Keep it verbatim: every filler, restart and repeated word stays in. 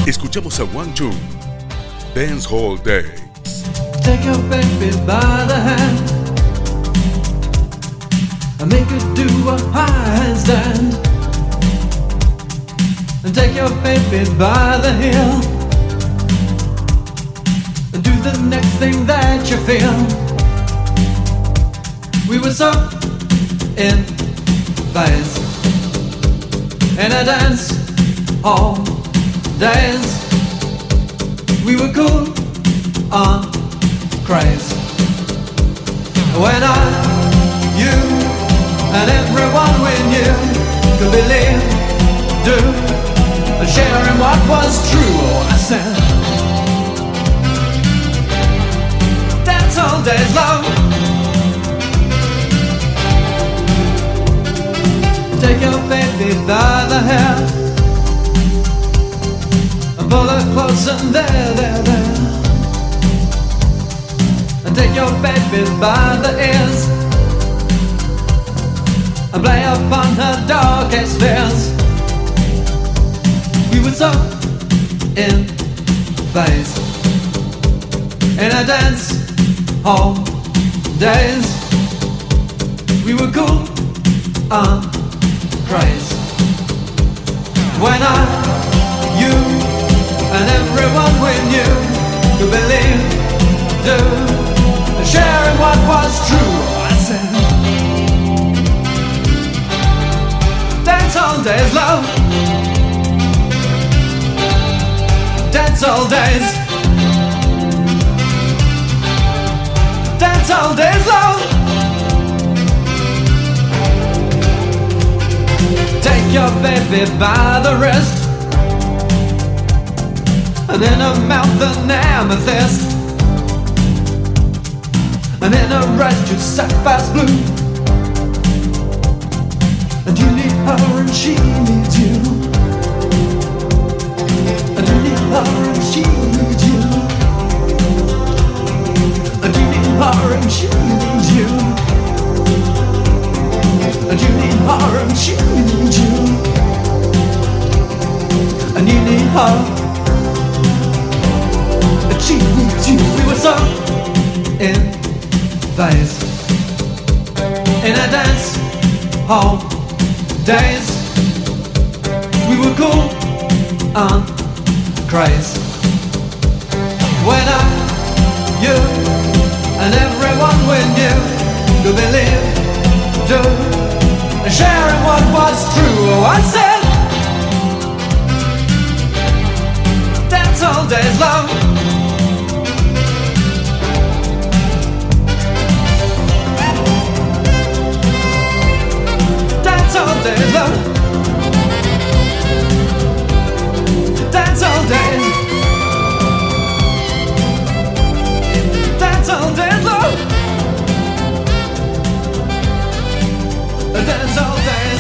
Escuchamos a One Two, Dance Hall Days. Take your baby by the hand and make her do a handstand, and take your baby by the heel and do the next thing that you feel. We were so in phase in a dance hall days. We were cool on craze when I, you, and everyone we knew could believe, do, and share in what was true. Oh, I said, dance all days long. Take your baby by the hair and pull her close and there, there, there. And take your baby by the ears and play upon her darkest fears. We were so in phase in a dance hall days. We were cool on craze when I, you, and everyone we knew could believe, do, and share in what was true. I said, dance all days, love. Dance all days. Dance all days, love. Take your baby by the wrist and in her mouth an amethyst, and in her eyes two sapphires blue. And you need her and she needs you, and you need her and she needs you, and you need her and she needs you, and you need her and she needs you, and you need her and she needs you. We were so in phase in a dance hall days. We were cool on craze when I, you, and everyone we knew could believe, do, and share in what was true. Oh, I said, dance all days long. Dance all days long. Dance all days. Dance all days long. Dance all days.